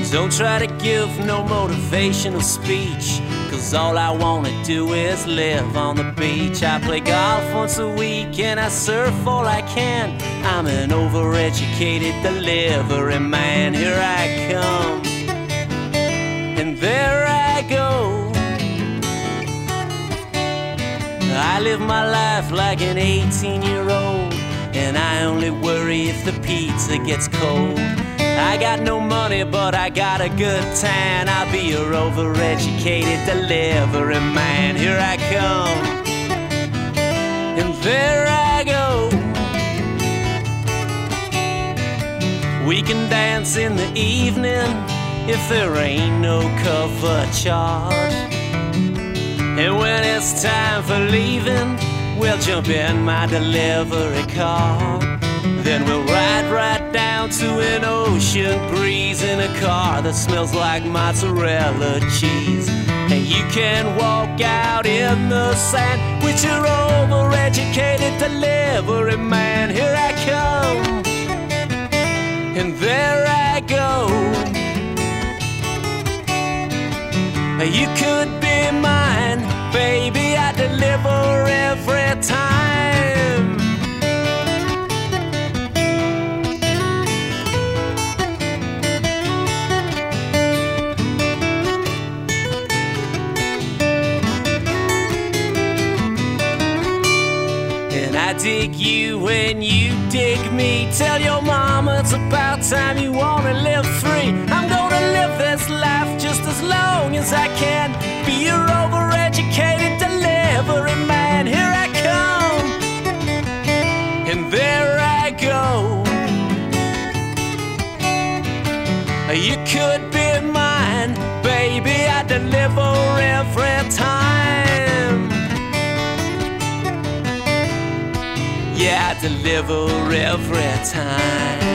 Don't try to give no motivational speech, 'cause all I wanna do is live on the beach. I play golf once a week and I surf all I can. I'm an overeducated delivery man. Here I come, and there I go. I live my life like an 18-year-old, and I only worry if the pizza gets cold. I got no money, but I got a good tan. I'll be your overeducated delivery man. Here I come, and there I go. We can dance in the evening if there ain't no cover charge. And when it's time for leaving, we'll jump in my delivery car. Then we'll ride right down to an ocean breeze in a car that smells like mozzarella cheese. And you can walk out in the sand with your overeducated delivery man. Here I come, and there I go. You could be mine, baby, I deliver every time. And I dig you when you dig me. Tell your mama it's about time you wanna live free. I'm gonna live this life just as long as I can. Be your overeducated delivery man. Here I come, and there I go. You could be mine, baby, I deliver every time. Yeah, I deliver every time.